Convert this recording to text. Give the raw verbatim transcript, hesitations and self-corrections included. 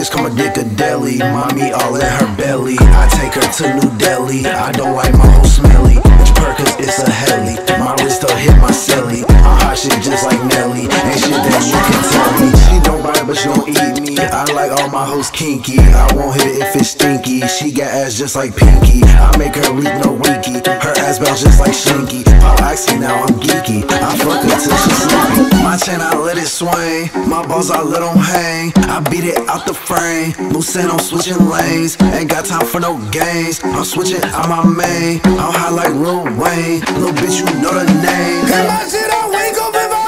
bitch call my dick a deli. Mommy all in her belly. I take her to New Delhi. I don't like my whole smelly. Bitch purr cause it's a heli. My wrist don't hit my celly. I'm hot shit just like Nelly. Ain't shit that you can tell me. She don't bite but she don't eat me. I like all my hoes kinky. I won't hit it if it's stinky. She got ass just like Pinky. I make her weak, no weaky. Her ass bounce just like Shinky. Pop Oxy, now I'm geeky. I fuck her till she sleepy. My chain, I let it swing. My balls, I let them hang. I beat it out the frame. Lucid, I'm switching lanes. Ain't got time for no games. I'm switching out my main. I'm high like Lil Wayne. Little bitch, you know the name. Hit my shit, I wake up if I